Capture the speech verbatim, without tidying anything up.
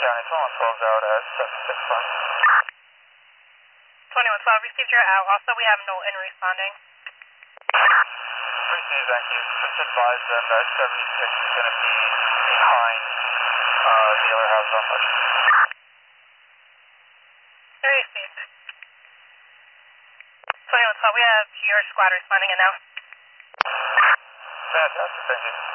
County, twenty-one twelve out at seven six one. twenty-one twelve, received your out. Also, we have Knowlton responding. Received, thank you. Just advise them that seventy-six is going to be behind uh, the other house on Bush. Received. twenty-one twelve, we have your squad responding in now. Fantastic, thank you.